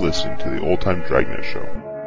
listening to the Old Time Dragnet Show.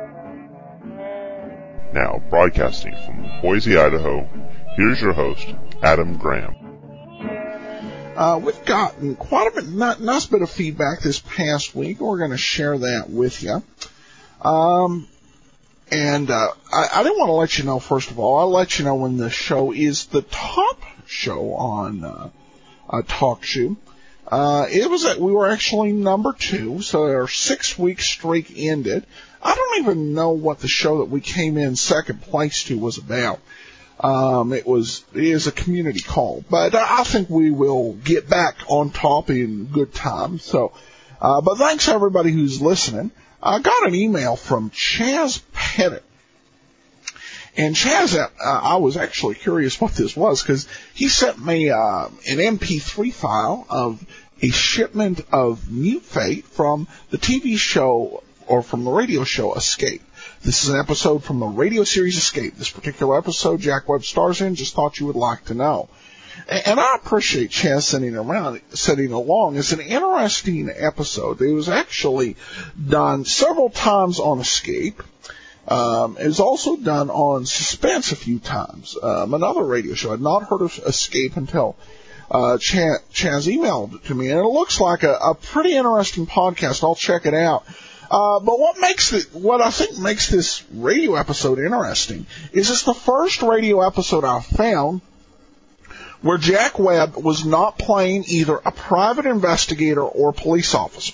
Now, broadcasting from Boise, Idaho, here's your host, Adam Graham. We've gotten quite a nice bit of feedback this past week. We're going to share that with you. I didn't want to let you know, first of all, I'll let you know when the show is the top show on TalkShoe. We were actually number 2, so our 6-week streak ended. I don't even know what the show that we came in second place to was about. It is a community call, but I think we will get back on top in good time. So, but thanks to everybody who's listening. I got an email from Chaz Pettit. And Chaz, I was actually curious what this was, because he sent me an MP3 file of a shipment of Mute Fate from the TV show, or from the radio show Escape. This is an episode from the radio series Escape. This particular episode, Jack Webb stars in. Just thought you would like to know. And I appreciate Chaz sending along. It's an interesting episode. It was actually done several times on Escape. It was also done on Suspense a few times. Another radio show. I'd not heard of Escape until Chaz emailed it to me, and it looks like a pretty interesting podcast. I'll check it out. But what I think makes this radio episode interesting is it's the first radio episode I've found where Jack Webb was not playing either a private investigator or police officer.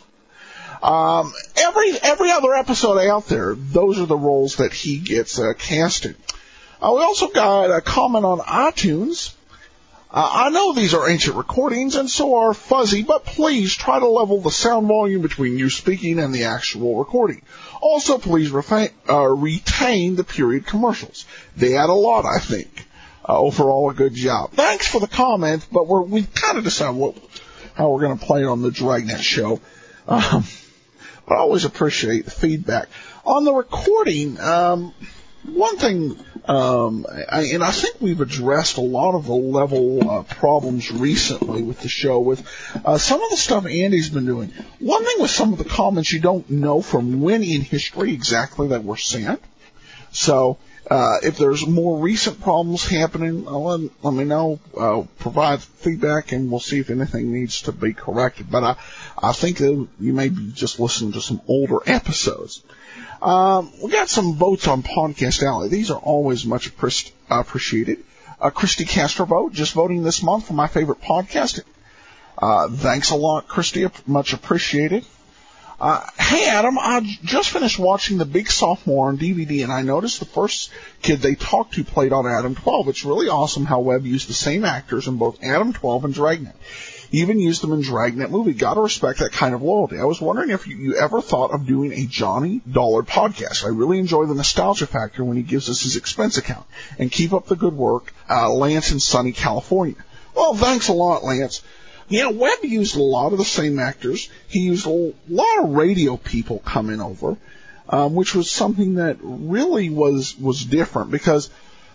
Every other episode out there, those are the roles that he gets cast in. We also got a comment on iTunes. I know these are ancient recordings and so are fuzzy, but please try to level the sound volume between you speaking and the actual recording. Also, please retain the period commercials. They add a lot, I think. Overall, a good job. Thanks for the comment, but we've kind of decided how we're going to play it on the Dragnet show. But I always appreciate the feedback. On the recording, one thing, and I think we've addressed a lot of the level problems recently with the show, with some of the stuff Andy's been doing. One thing with some of the comments, you don't know from when in history exactly they were sent. So, if there's more recent problems happening, let me know, provide feedback, and we'll see if anything needs to be corrected. But I think that you may be just listening to some older episodes. We got some votes on Podcast Alley. These are always much appreciated. Christy Castro vote, just voting this month for my favorite podcast. Thanks a lot, Christy. Much appreciated. Hey, Adam, I just finished watching The Big Sophomore on DVD, and I noticed the first kid they talked to played on Adam 12. It's really awesome how Webb used the same actors in both Adam 12 and Dragnet. He even used them in Dragnet movie. Gotta respect that kind of loyalty. I was wondering if you ever thought of doing a Johnny Dollar podcast. I really enjoy the nostalgia factor when he gives us his expense account. And keep up the good work, Lance in sunny California. Well, thanks a lot, Lance. Yeah, Webb used a lot of the same actors. He used a lot of radio people coming over, which was something that really was different, because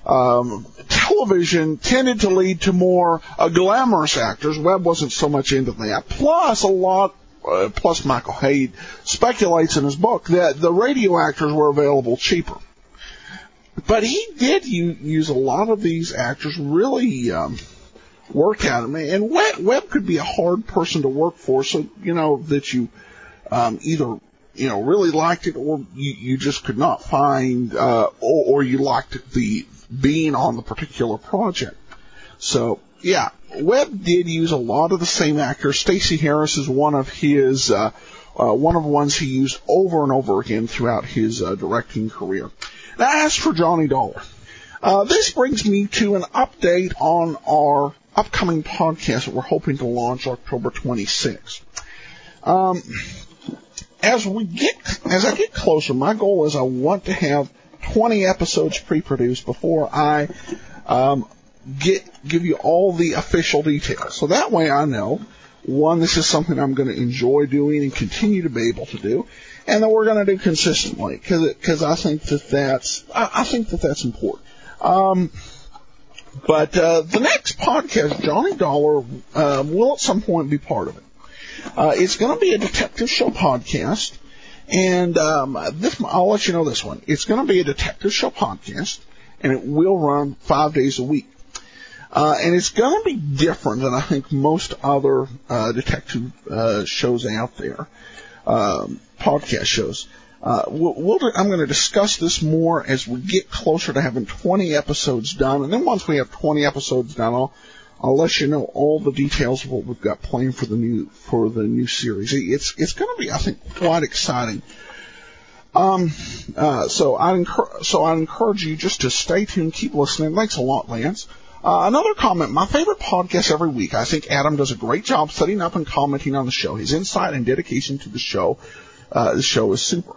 television tended to lead to more glamorous actors. Webb wasn't so much into that. Plus Michael Hayde speculates in his book that the radio actors were available cheaper. But he did use a lot of these actors, really work at him. And Webb could be a hard person to work for, so, that you either, really liked it, or you just could not find, or you liked the being on the particular project. So, yeah, Webb did use a lot of the same actors. Stacey Harris is one of his, one of the ones he used over and over again throughout his directing career. Now, as for Johnny Dollar, this brings me to an update on our upcoming podcast that we're hoping to launch October 26th. As I get closer, my goal is I want to have 20 episodes pre-produced before I give you all the official details. So that way I know, one, this is something I'm going to enjoy doing and continue to be able to do, and that we're going to do consistently, because I think that's important. But the next podcast, Johnny Dollar, will at some point be part of it. It's going to be a detective show podcast, And I'll let you know this one. It's going to be a detective show podcast, and it will run 5 days a week. And it's going to be different than I think most other detective shows out there, podcast shows. I'm going to discuss this more as we get closer to having 20 episodes done. And then once we have 20 episodes done, I'll let you know all the details of what we've got planned for the new series. It's going to be, I think, quite exciting. So I'd encourage you just to stay tuned, keep listening. Thanks a lot, Lance. Another comment, my favorite podcast every week. I think Adam does a great job setting up and commenting on the show. His insight and dedication to the show is super.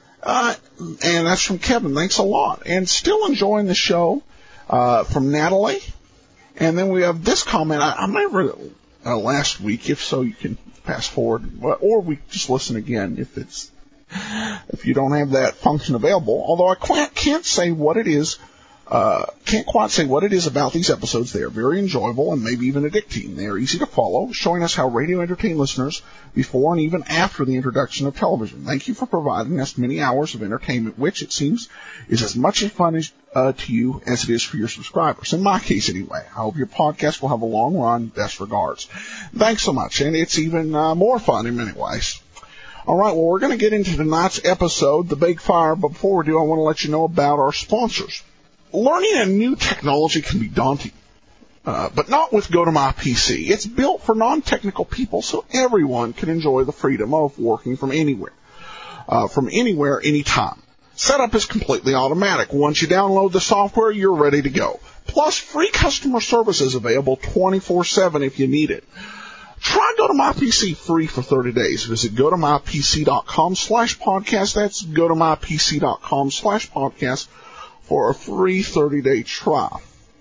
And that's from Kevin. Thanks a lot. And still enjoying the show, from Natalie. And then we have this comment. I may have read it last week. If so, you can pass forward, or we just listen again if you don't have that function available. Although I can't say what it is. Can't quite say what it is about these episodes. They are very enjoyable and maybe even addicting. They are easy to follow, showing us how radio entertained listeners before and even after the introduction of television. Thank you for providing us many hours of entertainment, which it seems is as much as fun to you as it is for your subscribers. In my case, anyway. I hope your podcast will have a long run. Best regards. Thanks so much, and it's even more fun in many ways. All right, well, we're going to get into tonight's episode, The Big Fire, but before we do, I want to let you know about our sponsors. Learning a new technology can be daunting, but not with GoToMyPC. It's built for non-technical people so everyone can enjoy the freedom of working from anywhere, anytime. Setup is completely automatic. Once you download the software, you're ready to go. Plus, free customer service is available 24/7 if you need it. Try GoToMyPC free for 30 days. Visit GoToMyPC.com/podcast. That's GoToMyPC.com/podcast. for a free 30-day trial.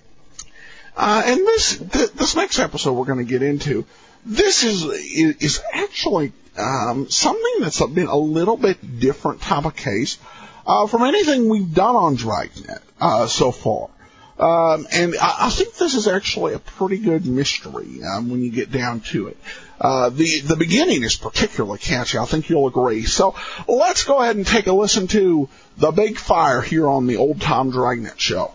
And this next episode we're going to get into, this is actually something that's been a little bit different type of case from anything we've done on Dragnet so far. And I think this is actually a pretty good mystery when you get down to it. The beginning is particularly catchy. I think you'll agree. So let's go ahead and take a listen to The Big Fire here on the Old Time Dragnet Show.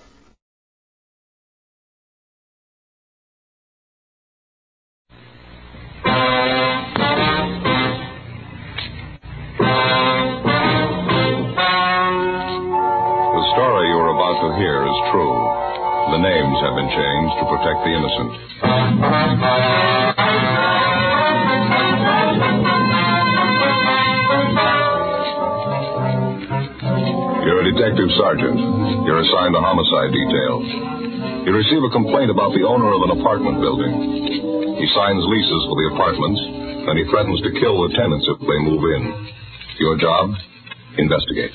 The story you're about to hear is true. The names have been changed to protect the innocent. You're a detective sergeant. You're assigned to homicide detail. You receive a complaint about the owner of an apartment building. He signs leases for the apartments, and he threatens to kill the tenants if they move in. Your job? Investigate.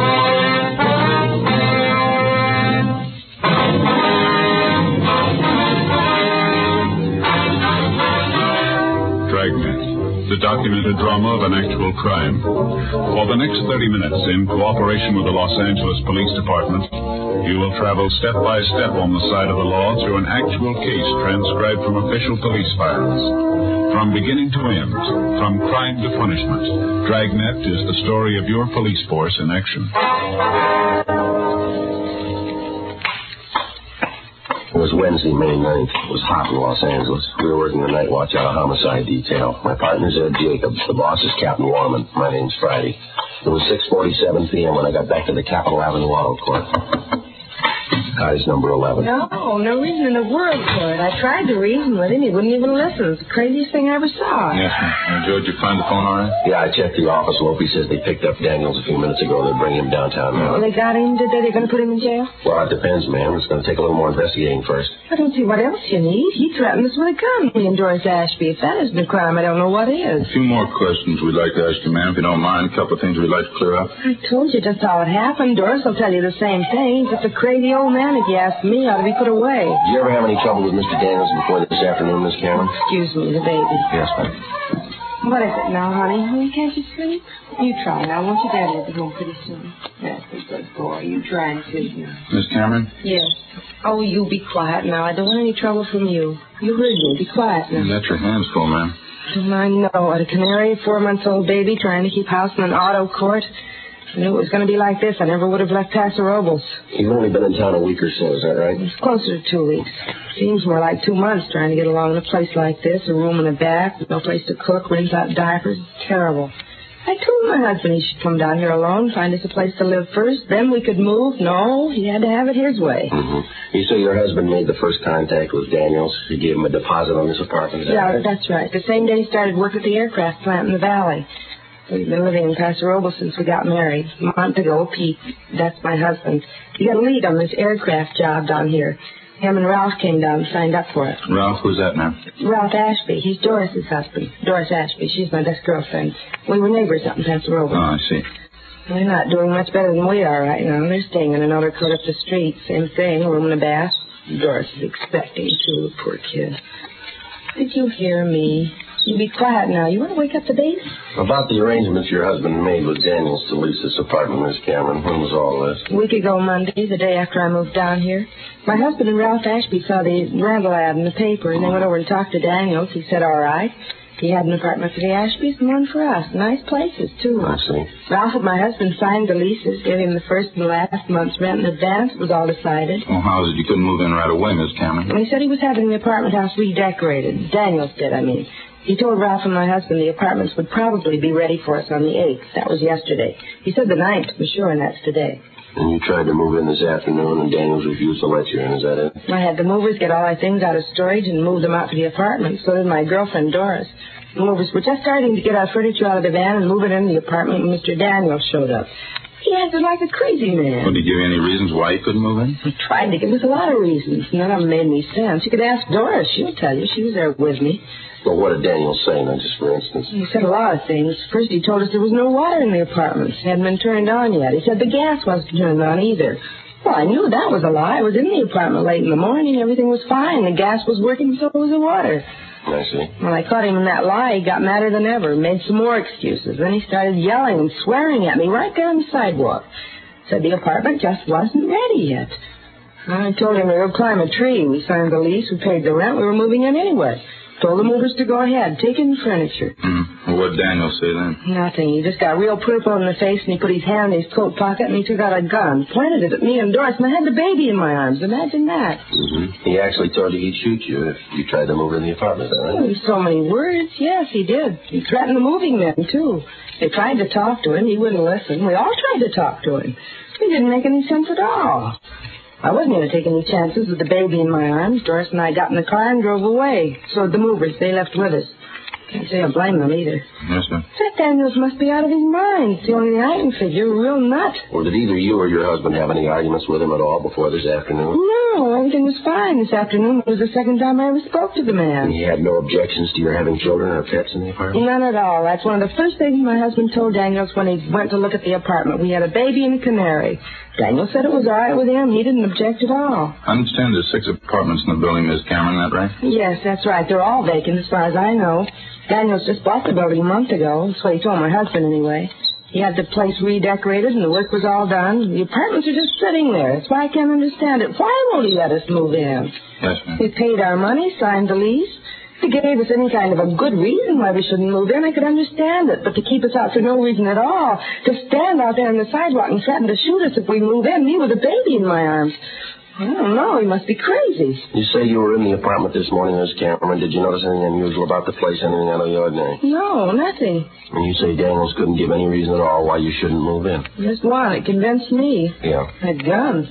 Dragnet, the documented drama of an actual crime. For the next 30 minutes, in cooperation with the Los Angeles Police Department, you will travel step by step on the side of the law through an actual case transcribed from official police files. From beginning to end, from crime to punishment, Dragnet is the story of your police force in action. It was Wednesday, May 9th. It was hot in Los Angeles. We were working the night watch out of homicide detail. My partner's Ed Jacobs. The boss is Captain Warman. My name's Friday. It was 6:47 p.m. when I got back to the Capitol Avenue Auto Court. Guy's number 11. No reason in the world for it. I tried to reason with him. He wouldn't even listen. It's the craziest thing I ever saw. Yes, ma'am. George, you find the phone all right? Yeah, I checked the office. Opie says they picked up Daniels a few minutes ago. They're bringing him downtown now. They got him, did they? They're going to put him in jail? Well, it depends, ma'am. It's going to take a little more investigating first. I don't see what else you need. He threatened us with a gun, me and Doris Ashby. If that isn't a crime, I don't know what is. A few more questions we'd like to ask you, ma'am, if you don't mind. A couple of things we'd like to clear up. I told you just how it happened. Doris will tell you the same thing. Just a crazy old man, if you ask me, ought to be put away. Did you ever have any trouble with Mr. Daniels before this afternoon, Miss Cameron? Excuse me, the baby. Yes, ma'am. What is it now, honey? Can't you sleep? You try now. Won't your daddy be home pretty soon? That's a good boy. You try and sleep now. Miss Cameron? Yes. Oh, you be quiet now. I don't want any trouble from you. You heard me. Be quiet now. You got your hands full, ma'am. I know. A canary, 4-month-old baby, trying to keep house in an auto court. I knew it was going to be like this. I never would have left Paso Robles. You've only been in town a week or so, is that right? It's closer to 2 weeks. Seems more like 2 months trying to get along in a place like this. A room and a bath, no place to cook, rinse out diapers. It's terrible. I told my husband he should come down here alone, find us a place to live first. Then we could move. No, he had to have it his way. Mm-hmm. You say your husband made the first contact with Daniels. He gave him a deposit on his apartment, is that right? That's right. The same day he started work at the aircraft plant in the valley. We've been living in Paso Robles since we got married. A month ago, Pete, that's my husband, he got a lead on this aircraft job down here. Him and Ralph came down and signed up for it. Ralph, who's that now? Ralph Ashby. He's Doris's husband. Doris Ashby. She's my best girlfriend. We were neighbors up in Paso Robles. Oh, I see. They're not doing much better than we are right now. They're staying in another court up the street. Same thing, a room and a bath. Doris is expecting, too, poor kid. Did you hear me? You be quiet now. You want to wake up the baby? About the arrangements your husband made with Daniels to lease this apartment, Miss Cameron, when was all this? A week ago Monday, the day after I moved down here. My husband and Ralph Ashby saw the rental ad in the paper, and they went over and talked to Daniels. He said, all right. He had an apartment for the Ashbys and one for us. Nice places, too. I see. Ralph and my husband signed the leases, gave him the first and last month's rent in advance. It was all decided. Oh, how is it you couldn't move in right away, Miss Cameron? And he said he was having the apartment house redecorated. Daniels did, I mean. He told Ralph and my husband the apartments would probably be ready for us on the 8th. That was yesterday. He said the 9th for sure, and that's today. And you tried to move in this afternoon, and Daniels refused to let you in. Is that it? I had the movers get all our things out of storage and move them out to the apartment. So did my girlfriend, Doris. The movers were just starting to get our furniture out of the van and move it into the apartment when Mr. Daniels showed up. He acted like a crazy man. Well, did he give you any reasons why you couldn't move in? He tried to give us a lot of reasons. None of them made any sense. You could ask Doris. She'll tell you. She was there with me. Well, what did Daniels say, now, just for instance? He said a lot of things. First, he told us there was no water in the apartments. It hadn't been turned on yet. He said the gas wasn't turned on either. Well, I knew that was a lie. I was in the apartment late in the morning. Everything was fine. The gas was working, so was the water. I see. When I caught him in that lie, he got madder than ever, made some more excuses. Then he started yelling and swearing at me right there on the sidewalk. Said the apartment just wasn't ready yet. I told him we would climb a tree. We signed the lease. We paid the rent. We were moving in anyway. Told the movers to go ahead, take in the furniture. Well, what did Daniel say then? Nothing. He just got real purple in the face, and he put his hand in his coat pocket, and he took out a gun, pointed it at me and Doris, and I had the baby in my arms. Imagine that. Mm-hmm. He actually told you he'd shoot you if you tried to move in the apartment, is that right? Oh, so many words. Yes, he did. He threatened the moving men, too. They tried to talk to him. He wouldn't listen. We all tried to talk to him. It didn't make any sense at all. I wasn't going to take any chances with the baby in my arms. Doris and I got in the car and drove away. So did the movers. They left with us. Can't say I blame them either. Yes, sir. That Daniels must be out of his mind. It's the only thing I can figure. A real nut. Well, did either you or your husband have any arguments with him at all before this afternoon? No, everything was fine this afternoon. It was the second time I ever spoke to the man. And he had no objections to your having children or pets in the apartment? None at all. That's one of the first things my husband told Daniels when he went to look at the apartment. We had a baby and a canary. Daniels said it was all right with him. He didn't object at all. I understand there's 6 apartments in the building, Miss Cameron, is that right? Yes, that's right. They're all vacant as far as I know. Daniels just bought the building a month ago. That's what he told my husband anyway. He had the place redecorated and the work was all done. The apartments are just sitting there. That's why I can't understand it. Why won't he let us move in? Yes, ma'am. We paid our money, signed the lease. If he gave us any kind of a good reason why we shouldn't move in, I could understand it. But to keep us out for no reason at all, to stand out there on the sidewalk and threaten to shoot us if we move in, me with a baby in my arms. I don't know. He must be crazy. You say you were in the apartment this morning, Miss Cameron. Did you notice anything unusual about the place, anything out of the ordinary? No, nothing. And you say Daniels couldn't give any reason at all why you shouldn't move in? Just one. It convinced me. Yeah. That gun.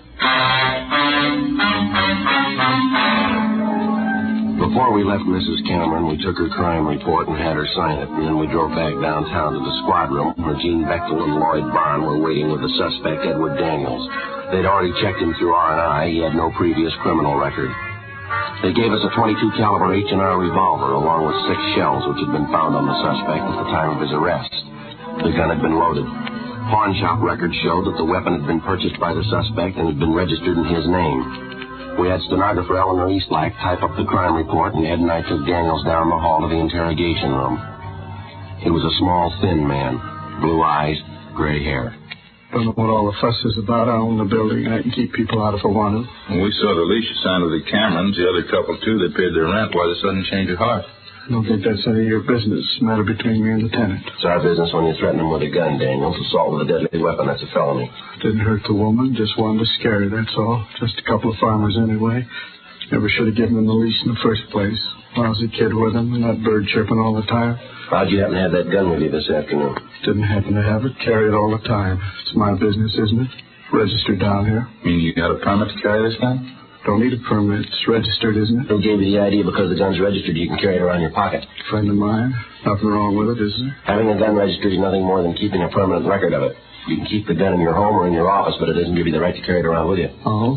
Before we left Mrs. Cameron, we took her crime report and had her sign it, and then we drove back downtown to the squad room where Gene Bechtel and Lloyd Barn were waiting with the suspect, Edward Daniels. They'd already checked him through R&I. He had no previous criminal record. They gave us a .22 caliber H&R revolver along with 6 shells which had been found on the suspect at the time of his arrest. The gun had been loaded. Pawn shop records showed that the weapon had been purchased by the suspect and had been registered in his name. We had stenographer Eleanor Eastlack type up the crime report, and Ed and I took Daniels down the hall to the interrogation room. He was a small, thin man, blue eyes, gray hair. Don't know what all the fuss is about. I own the building. I can keep people out if I want to. Well, we saw the lease you signed with the Camerons, the other couple, too. They paid their rent. Why the sudden change of heart? don't think that's any of your business. Matter between me and the tenant. It's our business when you threaten him with a gun, Daniels. Assault with a deadly weapon, that's a felony. Didn't hurt the woman, just wanted to scare her, that's all. Just a couple of farmers anyway. Never should have given him the lease in the first place. Lousy kid with him, and that bird chirping all the time. How'd you happen to have that gun with you this afternoon? Didn't happen to have it. Carry it all the time. It's my business, isn't it? Registered down here. You mean you got a permit to carry this gun? Don't need a permit. It's registered, isn't it? Who gave you the idea because the gun's registered you can carry it around your pocket? Friend of mine. Nothing wrong with it, is there? Having a gun registered is nothing more than keeping a permanent record of it. You can keep the gun in your home or in your office, but it doesn't give you the right to carry it around with you. Oh?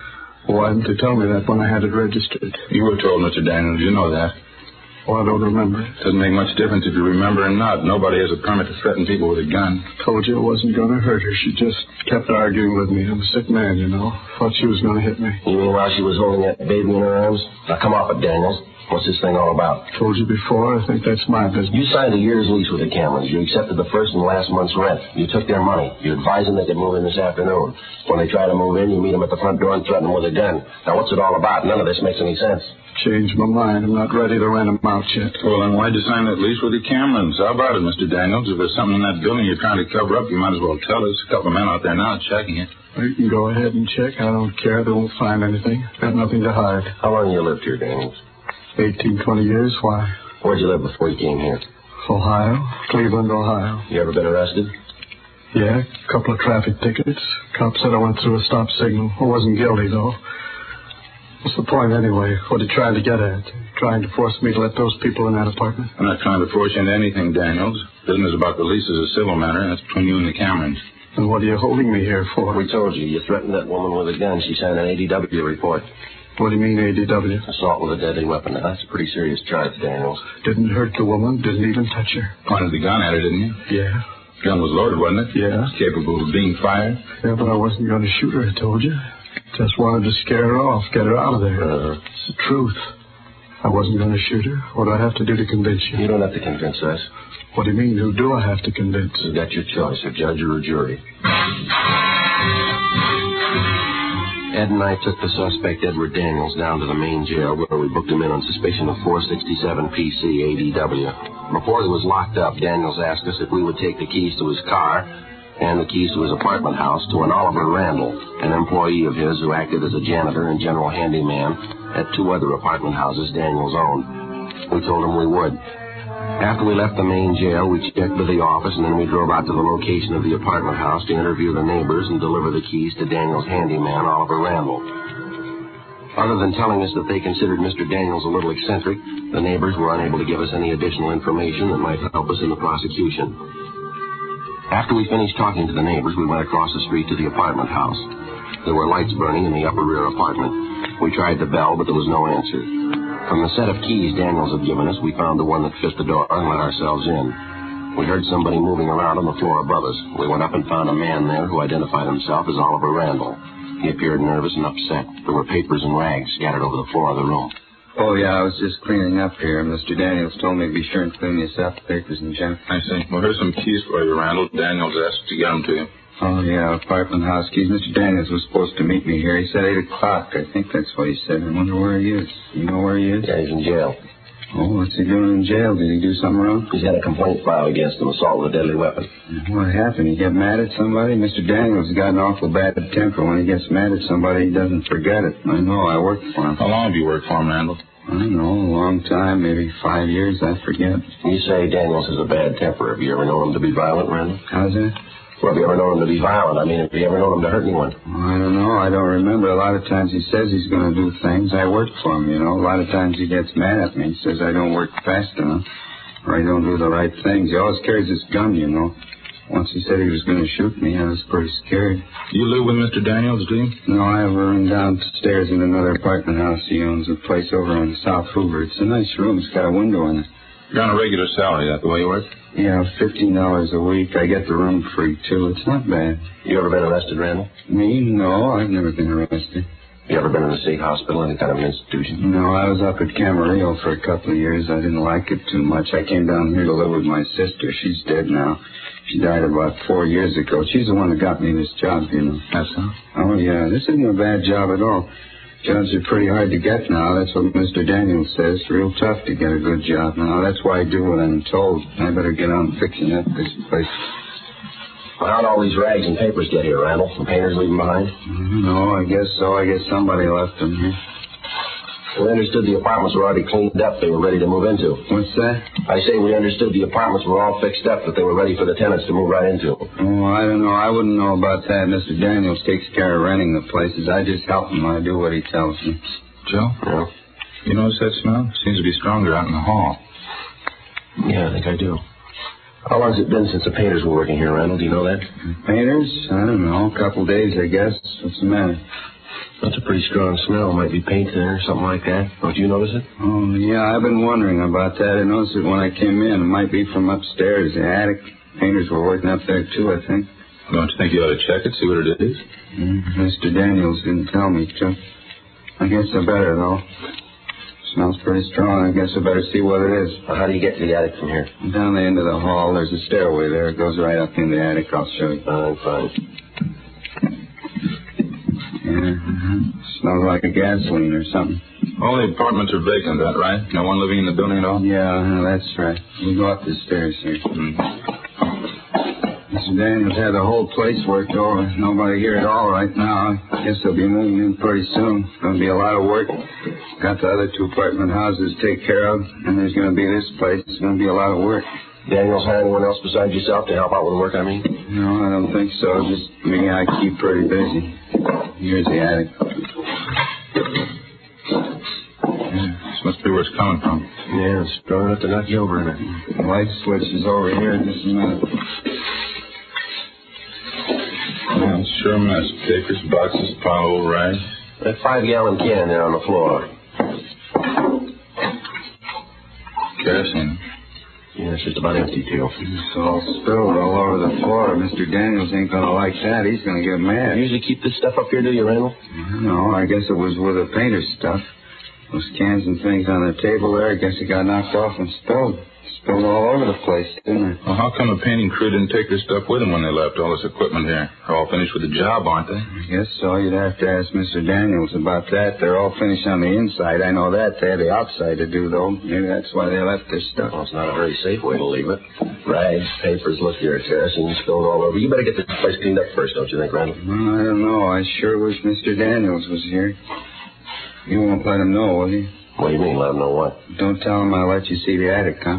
Why didn't they tell me that when I had it registered? You were told, Mr. Daniels. You know that. Oh, I don't remember. It doesn't make much difference if you remember or not. Nobody has a permit to threaten people with a gun. Told you I wasn't going to hurt her. She just kept arguing with me. I'm a sick man, you know. Thought she was going to hit me. You mean while she was holding that baby in her arms? Now come off it, Daniels. What's this thing all about? Told you before. I think that's my business. You signed a year's lease with the Camerons. You accepted the first and last month's rent. You took their money. You advised them they could move in this afternoon. When they try to move in, you meet them at the front door and threaten them with a gun. Now, what's it all about? None of this makes any sense. Changed my mind. I'm not ready to rent them out yet. Well, then why'd you sign that lease with the Camerons? How about it, Mr. Daniels? If there's something in that building you're trying to cover up, you might as well tell us. A couple of men out there now checking it. Well, you can go ahead and check. I don't care. They won't find anything. Got nothing to hide. How long you lived here, Daniels? 18, 20 years. Why? Where'd you live before you came here? Ohio. Cleveland, Ohio. You ever been arrested? Yeah, a couple of traffic tickets. Cop said I went through a stop signal. I wasn't guilty, though. What's the point, anyway? What are you trying to get at? Trying to force me to let those people in that apartment? I'm not trying to force you into anything, Daniels. Business about the lease is a civil matter. That's between you and the Camerons. And what are you holding me here for? We told you. You threatened that woman with a gun. She signed an ADW report. What do you mean, ADW? Assault with a deadly weapon. Now, that's a pretty serious charge, Daniels. Didn't hurt the woman. Didn't even touch her. Pointed the gun at her, didn't you? Yeah. Gun was loaded, wasn't it? Yeah. Capable of being fired? Yeah, but I wasn't going to shoot her, I told you. Just wanted to scare her off, get her out of there. It's the truth. I wasn't going to shoot her. What do I have to do to convince you? You don't have to convince us. What do you mean? Who do I have to convince? You've got your choice, a judge or a jury. Ed and I took the suspect, Edward Daniels, down to the main jail where we booked him in on suspicion of 467 PC ADW. Before he was locked up, Daniels asked us if we would take the keys to his car and the keys to his apartment house to an Oliver Randall, an employee of his who acted as a janitor and general handyman at two other apartment houses Daniels owned. We told him we would. After we left the main jail, we checked with the office, and then we drove out to the location of the apartment house to interview the neighbors and deliver the keys to Daniels' handyman, Oliver Randall. Other than telling us that they considered Mr. Daniels a little eccentric, the neighbors were unable to give us any additional information that might help us in the prosecution. After we finished talking to the neighbors, we went across the street to the apartment house. There were lights burning in the upper rear apartment. We tried the bell, but there was no answer. From the set of keys Daniels had given us, we found the one that fit the door and let ourselves in. We heard somebody moving around on the floor above us. We went up and found a man there who identified himself as Oliver Randall. He appeared nervous and upset. There were papers and rags scattered over the floor of the room. Oh, yeah, I was just cleaning up here. Mr. Daniels told me to be sure and clean yourself, the papers and junk. I see. Well, here's some keys for you, Randall. Daniels asked to get them to you. Oh, yeah, apartment house keys. Mr. Daniels was supposed to meet me here. He said 8 o'clock. I think that's what he said. I wonder where he is. You know where he is? Yeah, he's in jail. Oh, what's he doing in jail? Did he do something wrong? He's had a complaint filed against him, assault with a deadly weapon. What happened? He get mad at somebody? Mr. Daniels has got an awful bad temper. When he gets mad at somebody, he doesn't forget it. I know. I worked for him. How long have you worked for him, Randall? I don't know. A long time. Maybe 5 years. I forget. You say Daniels has a bad temper. Have you ever known him to be violent, Randall? How's that? Well, have you ever known him to be violent? I mean, have you ever known him to hurt anyone? I don't know. I don't remember. A lot of times he says he's going to do things. I work for him, you know. A lot of times he gets mad at me. He says I don't work fast enough or I don't do the right things. He always carries his gun, you know. Once he said he was going to shoot me, I was pretty scared. You live with Mr. Daniels, do you? No, I have a room downstairs in another apartment house. He owns a place over on South Hoover. It's a nice room. It's got a window in it. You're on a regular salary, that the way you work? Yeah, $15 a week. I get the room free, too. It's not bad. You ever been arrested, Randall? Me? No, I've never been arrested. You ever been in a state hospital, any kind of an institution? No, I was up at Camarillo for a couple of years. I didn't like it too much. I came down here to live with my sister. She's dead now. She died about 4 years ago. She's the one that got me this job, you know. That's so? Oh, yeah. This isn't a bad job at all. Jobs are pretty hard to get now. That's what Mr. Daniels says. Real tough to get a good job now. That's why I do what I'm told. I better get on fixing up this place. Well, how'd all these rags and papers get here, Randall? Some painters leave them behind? No, I guess so. I guess somebody left them here. We understood the apartments were already cleaned up. They were ready to move into. What's that? I say we understood the apartments were all fixed up, that they were ready for the tenants to move right into. Oh, I don't know. I wouldn't know about that. Mr. Daniels takes care of renting the places. I just help him. I do what he tells me. Joe? Yeah? You notice that smell? Seems to be stronger out in the hall. Yeah, I think I do. How long's it been since the painters were working here, Randall? Do you know that? Painters? I don't know. A couple days, I guess. What's the matter? That's a pretty strong smell. Might be paint in there or something like that. Don't you notice it? Oh, yeah, I've been wondering about that. I noticed it when I came in. It might be from upstairs, the attic. Painters were working up there, too, I think. Don't you think you ought to check it, see what it is? Mr. Daniels didn't tell me to. I guess I better, though. Smells pretty strong. I guess I better see what it is. Well, how do you get to the attic from here? Down the end of the hall, there's a stairway there. It goes right up in the attic. I'll show you. Fine. Yeah, smells like a gasoline or something. All the apartments are vacant, that right? No one living in the building at all? Yeah, that's right. We go up the stairs here. Mr. Daniels had the whole place worked over. Nobody here at all right now. I guess they'll be moving in pretty soon. It's going to be a lot of work. Got the other 2 apartment houses to take care of, and there's going to be this place. It's going to be a lot of work. Daniels hire anyone else besides yourself to help out with the work, I mean? No, I don't think so. Just me, I keep pretty busy. Here's the attic. This must be where it's coming from. Yeah, it's strong enough to knock you over in it. The light switch is over here. Just a minute. Yeah, it's sure a mess. Papers, boxes, pile of rags. That 5-gallon can there on the floor. Kerosene. Yeah, it's just about empty, too. It's all spilled all over the floor. Mr. Daniels ain't going to like that. He's going to get mad. You usually keep this stuff up here, do you, Randall? No, I guess it was with the painter's stuff. Those cans and things on the table there, I guess it got knocked off and spilled. Spilled all over the place, didn't it? Well, how come the painting crew didn't take their stuff with them when they left? All this equipment here. They're all finished with the job, aren't they? I guess so. You'd have to ask Mr. Daniels about that. They're all finished on the inside. I know that. They had the outside to do, though. Maybe that's why they left their stuff. Well, it's not a very safe way to leave it. Rags, papers, look here, kerosene spilled all over. You better get this place cleaned up first, don't you think, Randall? Well, I don't know. I sure wish Mr. Daniels was here. You won't let him know, will you? What do you mean, let him know what? Don't tell him I'll let you see the attic, huh?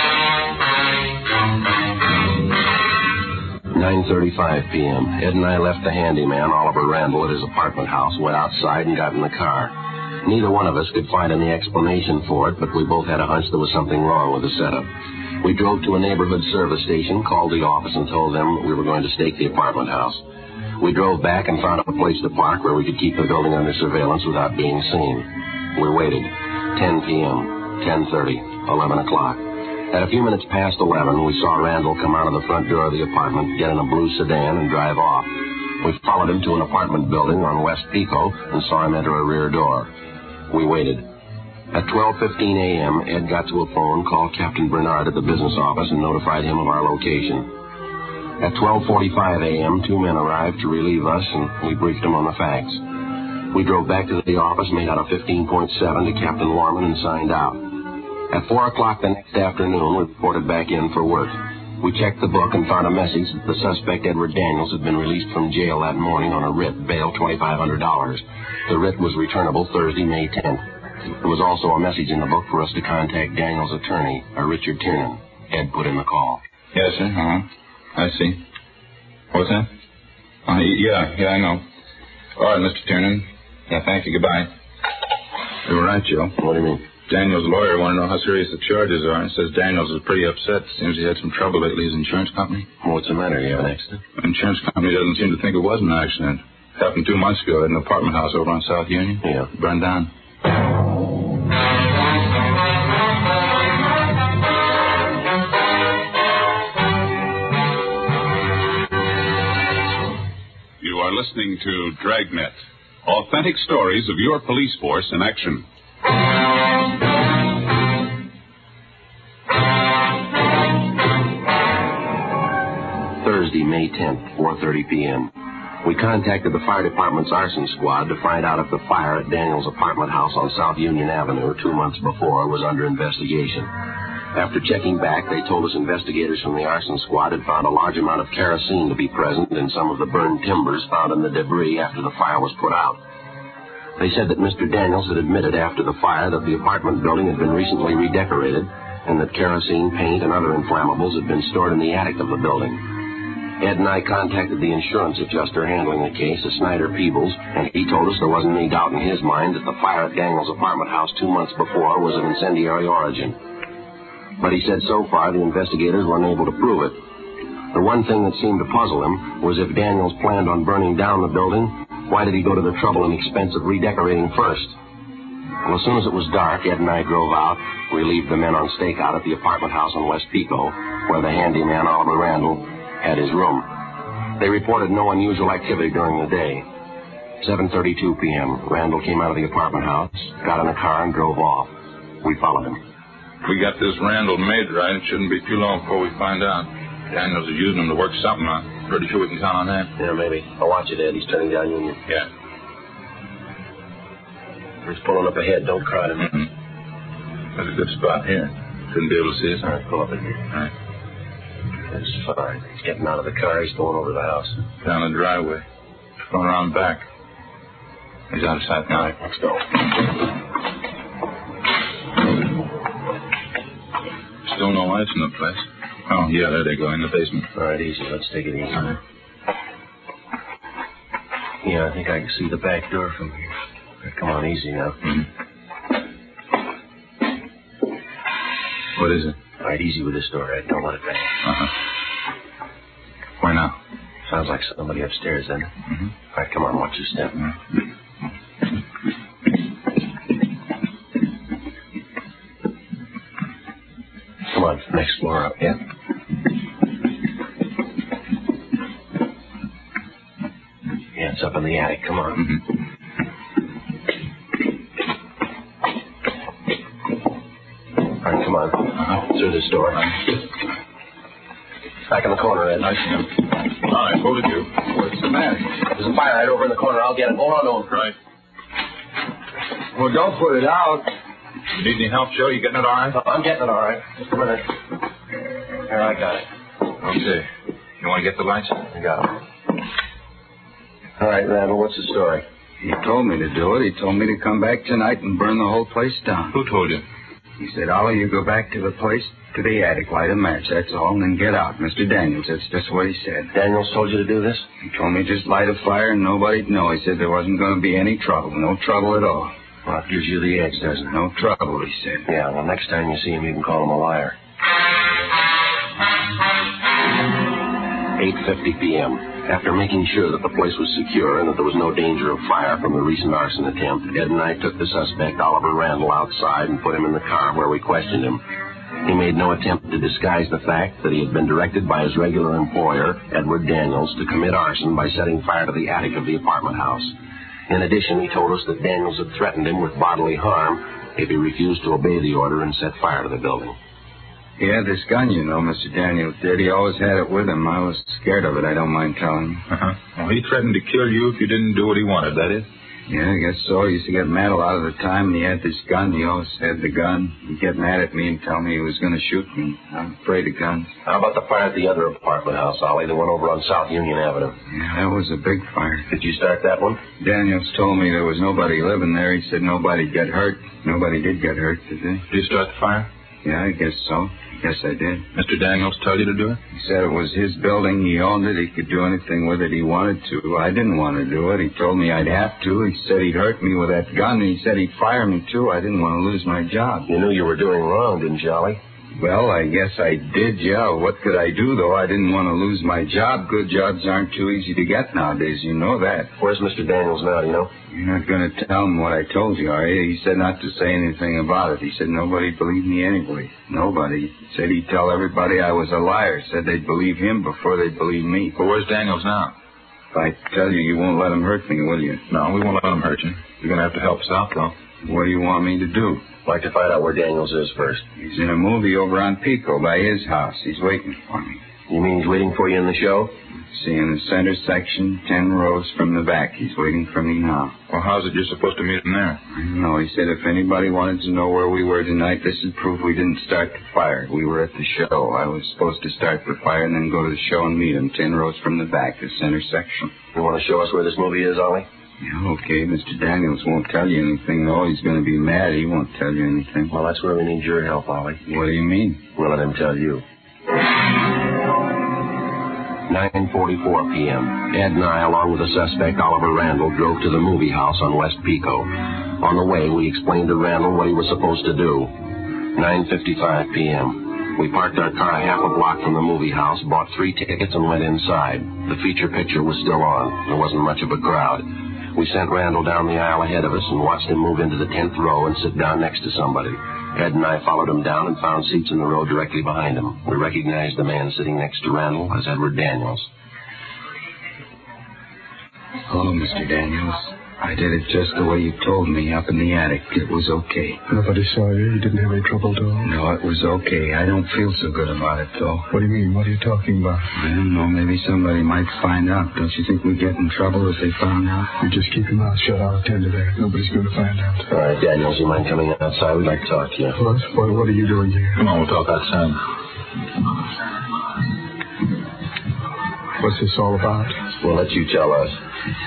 9:35 p.m. Ed and I left the handyman, Oliver Randall, at his apartment house, went outside and got in the car. Neither one of us could find any explanation for it, but we both had a hunch there was something wrong with the setup. We drove to a neighborhood service station, called the office, and told them we were going to stake the apartment house. We drove back and found a place to park where we could keep the building under surveillance without being seen. We waited. 10 p.m., 10:30, 11 o'clock. At a few minutes past 11, we saw Randall come out of the front door of the apartment, get in a blue sedan, and drive off. We followed him to an apartment building on West Pico and saw him enter a rear door. We waited. At 12:15 a.m., Ed got to a phone, called Captain Bernard at the business office, and notified him of our location. At 12:45 a.m., 2 men arrived to relieve us, and we briefed them on the facts. We drove back to the office, made out a 15.7 to Captain Lorman, and signed out. At 4 o'clock the next afternoon, we reported back in for work. We checked the book and found a message that the suspect, Edward Daniels, had been released from jail that morning on a writ, bail $2,500. The writ was returnable Thursday, May 10th. There was also a message in the book for us to contact Daniels' attorney, Richard Tiernan. Ed put in the call. Yes, sir. I see. What's that? Yeah, I know. All right, Mr. Tiernan. Yeah, thank you. Goodbye. You were right, Joe. What do you mean? Daniels' lawyer wanted to know how serious the charges are. He says Daniels is pretty upset. Seems he had some trouble lately. His insurance company. What's the matter? You have an accident? The insurance company doesn't seem to think it was an accident. Happened 2 months ago at an apartment house over on South Union. Yeah. Burned down. You are listening to Dragnet. Authentic stories of your police force in action. Thursday, May 10th, 4:30 p.m. We contacted the fire department's arson squad to find out if the fire at Daniel's apartment house on South Union Avenue 2 months before was under investigation. After checking back, they told us investigators from the arson squad had found a large amount of kerosene to be present in some of the burned timbers found in the debris after the fire was put out. They said that Mr. Daniels had admitted after the fire that the apartment building had been recently redecorated and that kerosene, paint, and other inflammables had been stored in the attic of the building. Ed and I contacted the insurance adjuster handling the case, a Snyder Peebles, and he told us there wasn't any doubt in his mind that the fire at Daniel's apartment house 2 months before was of incendiary origin. But he said so far the investigators were unable to prove it. The one thing that seemed to puzzle him was if Daniels planned on burning down the building, why did he go to the trouble and expense of redecorating first? Well, as soon as it was dark, Ed and I drove out, relieved the men on stakeout at the apartment house in West Pico, where the handyman Oliver Randall had his room. They reported no unusual activity during the day. 7:32 p.m., Randall came out of the apartment house, got in a car, and drove off. We followed him. If we got this Randall made right, it shouldn't be too long before we find out. Daniels is using him to work something on. Pretty sure we can count on that. Yeah, maybe. I'll watch it, Ed. He's turning down Union. Yeah. He's pulling up ahead. Don't crowd him. That's a good spot here. Shouldn't be able to see us. All right, pull up in here. All right. That's fine. He's getting out of the car. He's going over to the house. Down the driveway. Going around back. He's out of sight now. All right, let's go. Still no lights in the place. Oh, yeah, there they go, in the basement. All right, easy. Let's take it easy. Right. Yeah, I think I can see the back door from here. Come on, easy now. Mm-hmm. What is it? All right, easy with this door, Ed. Don't let it bang. Uh-huh. Where now? Sounds like somebody upstairs, doesn't it? Mm-hmm. All right, come on, watch your step. Mm-hmm. Come on, next floor up, yeah? Yeah, it's up in the attic. Come on. Mm-hmm. All right, come on. Through this door. Back in the corner, Ed. I see him. All right, hold it, you. What's the matter? There's a fire right over in the corner. I'll get it. Hold on to him. Right. Well, don't put it out. You need any help, Joe? You getting it all right? I'm getting it all right. Just a minute. Here, I got it. Okay. You want to get the lights? I got it. All right, Randall, what's the story? He told me to do it. He told me to come back tonight and burn the whole place down. Who told you? He said, Ollie, you go back to the place, to the attic, light a match, that's all, and then get out. Mr. Daniels, that's just what he said. Daniels told you to do this? He told me just light a fire and nobody'd know. He said there wasn't going to be any trouble. No trouble at all. Well, it gives you the edge, doesn't it? No trouble, he said. Yeah, well, next time you see him, you can call him a liar. 8:50 p.m. After making sure that the place was secure and that there was no danger of fire from the recent arson attempt, Ed and I took the suspect, Oliver Randall, outside and put him in the car where we questioned him. He made no attempt to disguise the fact that he had been directed by his regular employer, Edward Daniels, to commit arson by setting fire to the attic of the apartment house. In addition, he told us that Daniels had threatened him with bodily harm if he refused to obey the order and set fire to the building. He had this gun, you know, Mr. Daniels did. He always had it with him. I was scared of it, I don't mind telling you. Uh-huh. Well, he threatened to kill you if you didn't do what he wanted, that is? Yeah, I guess so. He used to get mad a lot of the time. He had this gun. He always had the gun. He'd get mad at me and tell me he was going to shoot me. I'm afraid of guns. How about the fire at the other apartment house, Ollie, the one over on South Union Avenue? Yeah, that was a big fire. Did you start that one? Daniels told me there was nobody living there. He said nobody'd get hurt. Nobody did get hurt, did they? Did you start the fire? Yeah, I guess so. Yes, I did. Mr. Daniels tell you to do it? He said it was his building. He owned it. He could do anything with it he wanted to. I didn't want to do it. He told me I'd have to. He said he'd hurt me with that gun. He said he'd fire me, too. I didn't want to lose my job. You knew you were doing wrong, didn't you, Ollie? Well, I guess I did, yeah. What could I do, though? I didn't want to lose my job. Good jobs aren't too easy to get nowadays. You know that. Where's Mr. Daniels now, do you know? You're not going to tell him what I told you, are you? He said not to say anything about it. He said nobody'd believe me anyway. Nobody. He said he'd tell everybody I was a liar. Said they'd believe him before they'd believe me. Well, where's Daniels now? If I tell you, you won't let him hurt me, will you? No, we won't let him hurt you. You're going to have to help us out, though. What do you want me to do? I'd like to find out where Daniels is first. He's in a movie over on Pico by his house. He's waiting for me. You mean he's waiting for you in the show? See, in the center section, 10 rows from the back. He's waiting for me now. Well, how's it you're supposed to meet him there? I don't know. He said if anybody wanted to know where we were tonight, this is proof we didn't start the fire. We were at the show. I was supposed to start the fire and then go to the show and meet him. 10 rows from the back, the center section. You want to show us where this movie is, Ollie? Yeah, okay. Mr. Daniels won't tell you anything, though. He's going to be mad. He won't tell you anything. Well, that's where we need your help, Ollie. What do you mean? We'll let him tell you. 9:44 p.m. Ed and I, along with the suspect, Oliver Randall, drove to the movie house on West Pico. On the way, we explained to Randall what he was supposed to do. 9:55 p.m. We parked our car half a block from the movie house, bought 3 tickets, and went inside. The feature picture was still on. There wasn't much of a crowd. We sent Randall down the aisle ahead of us and watched him move into the 10th row and sit down next to somebody. Ed and I followed him down and found seats in the row directly behind him. We recognized the man sitting next to Randall as Edward Daniels. Hello, Mr. Daniels. I did it just the way you told me up in the attic. It was okay. Nobody saw you? You didn't have any trouble, though? No, it was okay. I don't feel so good about it, though. What do you mean? What are you talking about? I don't know. Maybe somebody might find out. Don't you think we'd get in trouble if they found out? You just keep your mouth shut. I'll attend to that. Nobody's going to find out. All right, Daniels, you mind coming outside? We'd like to talk to you. What are you doing here? Come on, we'll talk outside. What's this all about? We'll let you tell us.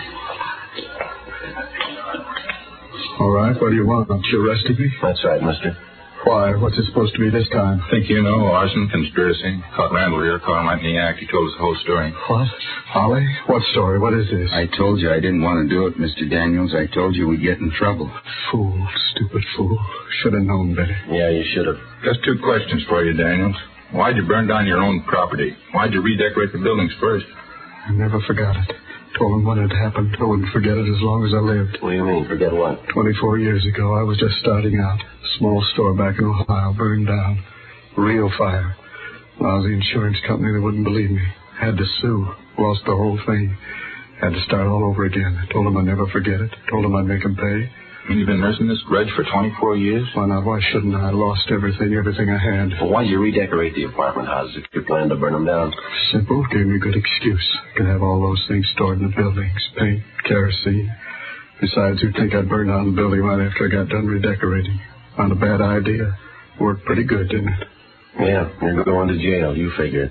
All right, what do you want? You arrested me? That's right, mister. Why? What's it supposed to be this time? Think you know, arson, conspiracy. Caught Randall here, caught him right in the act. He told us the whole story. What? Ollie? What story? What is this? I told you I didn't want to do it, Mr. Daniels. I told you we'd get in trouble. Fool, stupid fool. Should have known better. Yeah, you should have. Just 2 questions for you, Daniels. Why'd you burn down your own property? Why'd you redecorate the buildings first? I never forgot it. Told him when it happened. I wouldn't forget it as long as I lived. What do you mean, forget what? 24 years ago, I was just starting out. Small store back in Ohio, burned down. Real fire. Lousy insurance company that wouldn't believe me. Had to sue. Lost the whole thing. Had to start all over again. I told him I'd never forget it. Told him I'd make him pay. You've been nursing this grudge for 24 years? Why not? Why shouldn't I? I lost everything I had. Well, why'd you redecorate the apartment houses if you planned to burn them down? Simple. Gave me a good excuse. Could have all those things stored in the buildings. Paint, kerosene. Besides, you'd think I'd burn down the building right after I got done redecorating. Found a bad idea. Worked pretty good, didn't it? Yeah, you're going to jail. You figured.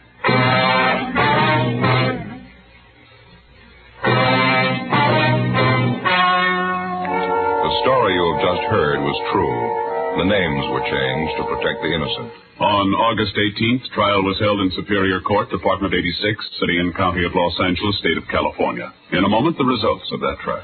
The story you have just heard was true. The names were changed to protect the innocent. On August 18th, trial was held in Superior Court, Department 86, City and County of Los Angeles, State of California. In a moment, the results of that trial.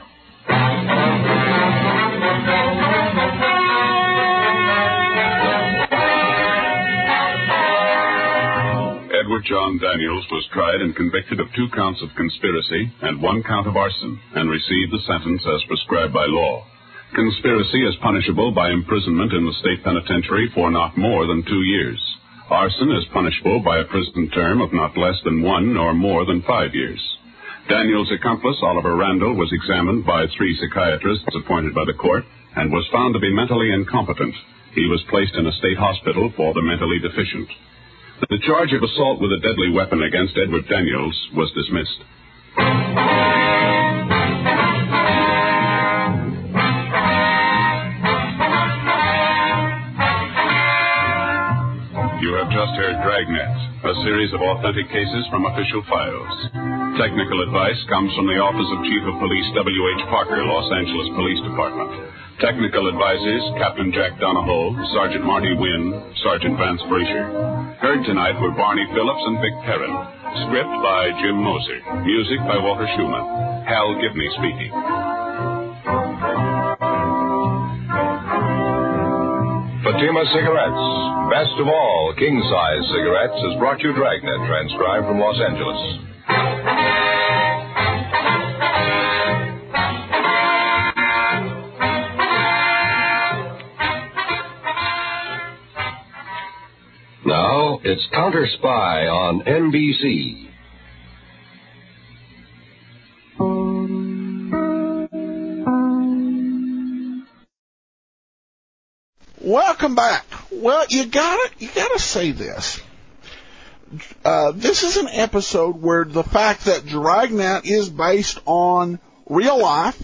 Edward John Daniels was tried and convicted of 2 counts of conspiracy and 1 count of arson and received the sentence as prescribed by law. Conspiracy is punishable by imprisonment in the state penitentiary for not more than 2 years. Arson is punishable by a prison term of not less than 1 or more than 5 years. Daniels' accomplice, Oliver Randall, was examined by 3 psychiatrists appointed by the court and was found to be mentally incompetent. He was placed in a state hospital for the mentally deficient. The charge of assault with a deadly weapon against Edward Daniels was dismissed. You have just heard Dragnet, a series of authentic cases from official files. Technical advice comes from the Office of Chief of Police W.H. Parker, Los Angeles Police Department. Technical advisors Captain Jack Donahoe, Sergeant Marty Wynn, Sergeant Vance Brasher. Heard tonight were Barney Phillips and Vic Perrin. Script by Jim Moser. Music by Walter Schumann. Hal Gibney speaking. Fatima Cigarettes, best of all king-size cigarettes, has brought you Dragnet, transcribed from Los Angeles. Now, it's Counter Spy on NBC. Welcome back. Well, you gotta say this. This is an episode where the fact that Dragnet is based on real life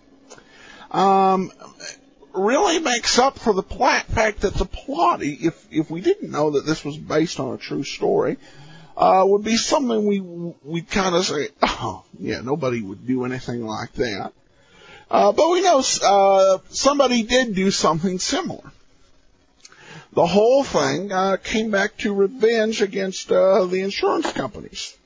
really makes up for the fact that the plot, if we didn't know that this was based on a true story, would be something we'd kind of say, oh, yeah, nobody would do anything like that. But we know somebody did do something similar. The whole thing came back to revenge against the insurance companies.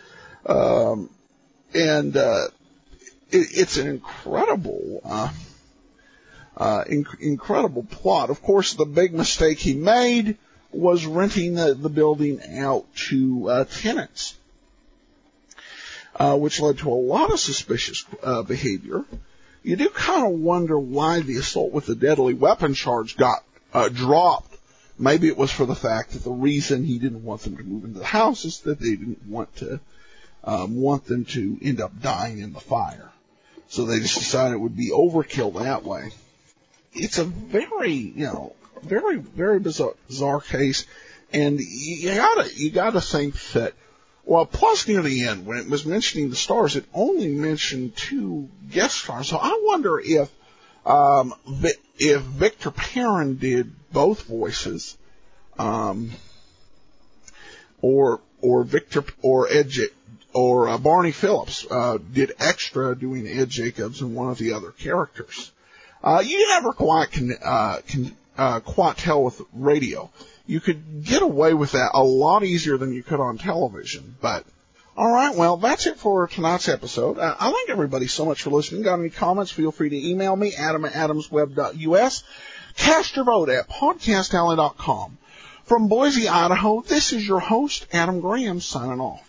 It's an incredible incredible plot. Of course, the big mistake he made was renting the building out to tenants, which led to a lot of suspicious behavior. You do kind of wonder why the assault with a deadly weapon charge got dropped. Maybe it was for the fact that the reason he didn't want them to move into the house is that they didn't want them to end up dying in the fire. So they just decided it would be overkill that way. It's a very, very bizarre case, and you gotta think that. Well, plus near the end, when it was mentioning the stars, it only mentioned 2 guest stars. So I wonder if Victor Perrin did both voices, or Victor or Ed or Barney Phillips did extra doing Ed Jacobs and one of the other characters. You never quite quite tell with radio. You could get away with that a lot easier than you could on television. But, alright, well, that's it for tonight's episode. I thank everybody so much for listening. Got any comments, feel free to email me, adam@adamsweb.us. Cast your vote at podcastalley.com. From Boise, Idaho, this is your host, Adam Graham, signing off.